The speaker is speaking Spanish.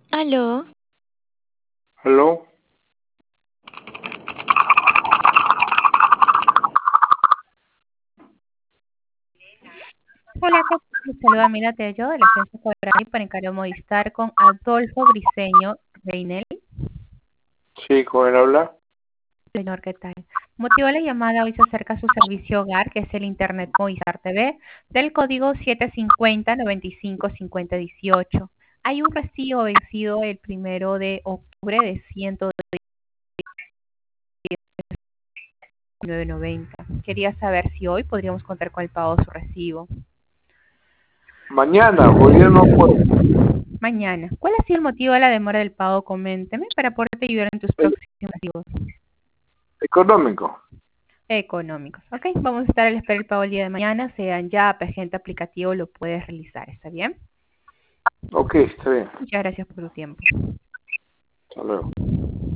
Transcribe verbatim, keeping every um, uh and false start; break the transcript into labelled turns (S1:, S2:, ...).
S1: Aló,
S2: ¿Aló?
S3: Hola, ¿qué tal? Les saluda Mila Tello de la agencia Cobrani para Encargo Movistar con Adolfo Briceño Reinel.
S2: Sí, con él habla.
S3: Señor, ¿qué tal? Motivo de la llamada hoy se acerca a su servicio hogar, que es el Internet Movistar T V, del código siete cinco cero, nueve cinco, cinco cero uno ocho. Hay un recibo vencido el primero de octubre de ciento diecinueve noventa. Quería saber si hoy podríamos contar con el pago de su recibo.
S2: Mañana, hoy día no puedo.
S3: Mañana. ¿Cuál ha sido el motivo de la demora del pago? Coménteme para poderte ayudar en tus
S2: El
S3: próximos recibos
S2: económico.
S3: económicos. Ok, vamos a estar a la espera del pago el día de mañana. Sean ya agente aplicativo, lo puedes realizar. ¿Está bien?
S2: Ok, está bien.
S3: Muchas gracias por tu tiempo.
S2: Hasta luego.